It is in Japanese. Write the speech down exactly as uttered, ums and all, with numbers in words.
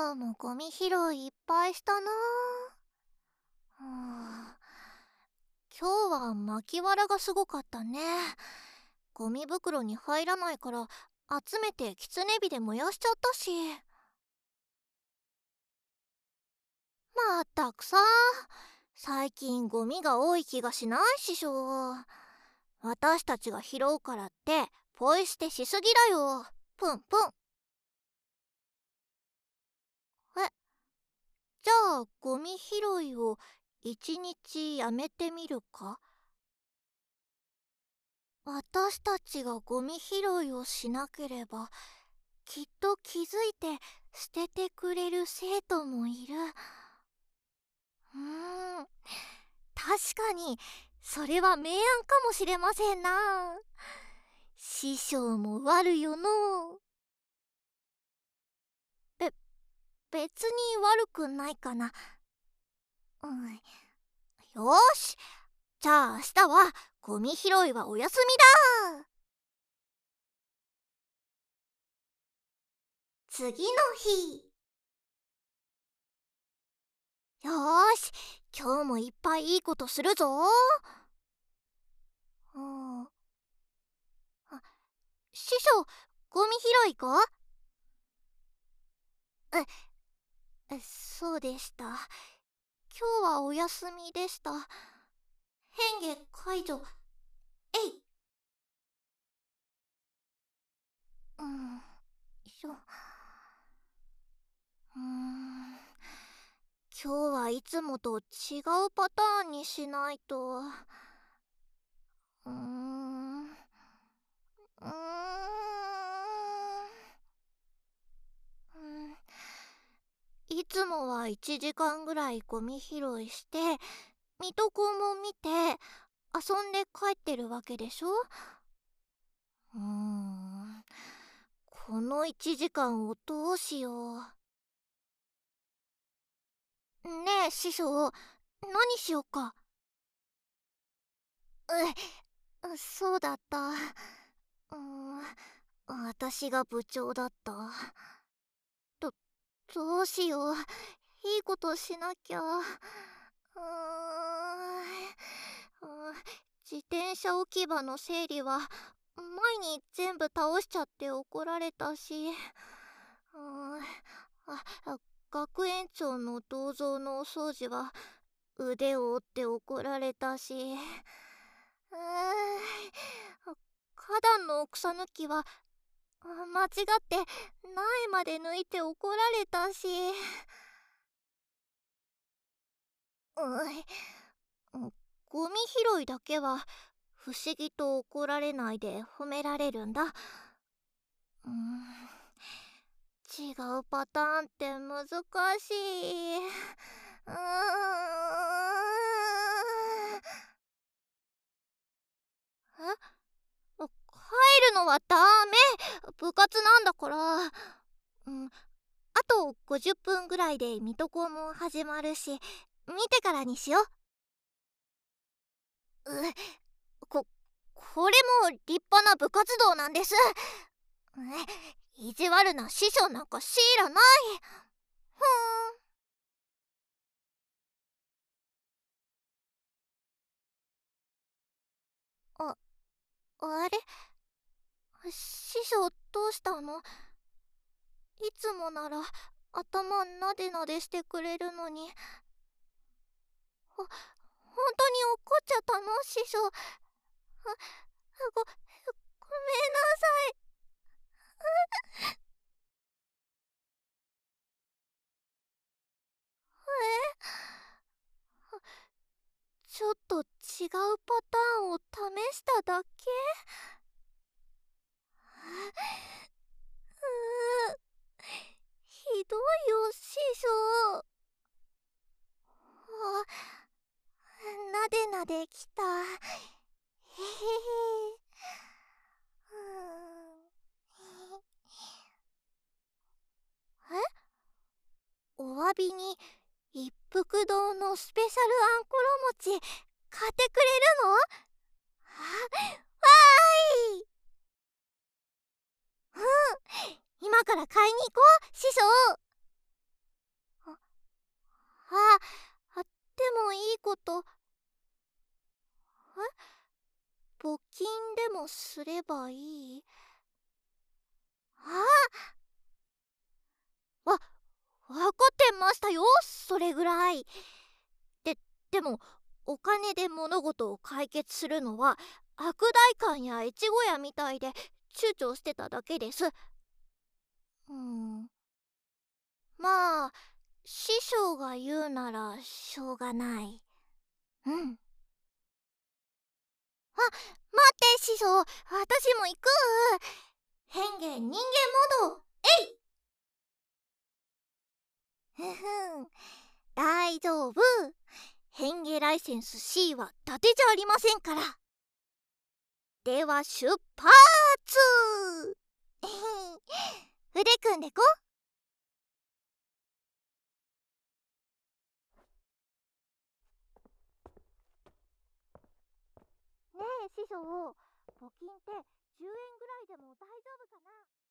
今日もゴミ拾いいっぱいしたな。うん、今日は巻きわらがすごかったね。ゴミ袋に入らないから集めてキツネ火で燃やしちゃったし。まったくさ、最近ゴミが多い気がしないししょ。私たちが拾うからってポイ捨てしすぎだよ。プンプン。え、じゃあゴミ拾いを一日やめてみるか？私たちがゴミ拾いをしなければきっと気づいて捨ててくれる生徒もいる。うーん、確かにそれは明暗かもしれませんな。師匠も悪よの。べ別に悪くないかな。うん、よーし、じゃあ明日はゴミ拾いはお休みだ。次の日。よーし、今日もいっぱいいいことするぞ。うん、あ、師匠、ゴミ拾いか？え、えそうでした。今日はお休みでした。変化解除。えい。うん、しょ。うーん、今日はいつもと違うパターンにしないと。うーん、うーん、うん、いつもはいちじかんぐらいゴミ拾いして水戸黄門見て遊んで帰ってるわけでしょ。うーん、このいちじかんをどうしよう。ねえ師匠、何しようか？うそうだった。うーん、私が部長だった。どどうしよう、いいことしなきゃ。うーん、自転車置き場の整理は前に全部倒しちゃって怒られたし、うーん、あ、学園長の銅像のお掃除は腕を折って怒られたし、うーん、花壇の草抜きは間違って苗まで抜いて怒られたし、うん、ゴミ拾いだけは不思議と怒られないで褒められるんだ。うん、違うパターンって難しい。うーん、え帰るのはダメ、部活なんだから。うん、あとごじゅっぷんぐらいで水戸黄門始まるし、見てからにしよう。うここれも立派な部活動なんです。え意地悪な師匠なんか知らない。ふーん。ああれ、師匠どうしたの？いつもなら頭なでなでしてくれるのに。ほ本当に怒っちゃったの師匠？あごごめんなさい。えちょっと違うパターンを試しただけ。うーひどいよ師匠。あ、なでなできた。へへへ。うん、えお詫びに一服堂のスペシャルあんころ餅買ってくれるの？あ、わーい。うん、今から買いに行こう師匠。 いこと。え、募金でもすればいい？ああ、わ、わかってましたよ、それぐらい。で、でも、お金で物事を解決するのは、悪代官や越後屋みたいで、躊躇してただけです。うん。まあ、師匠が言うなら、しょうがない。うん。あ、待って師匠、私も行く。変幻人間モード、えい。ふふん、大丈夫。変化ライセンス シー は伊達じゃありませんから。では出発。腕組んでこ。ねえ師匠、募金ってじゅうえんぐらいでも大丈夫かな？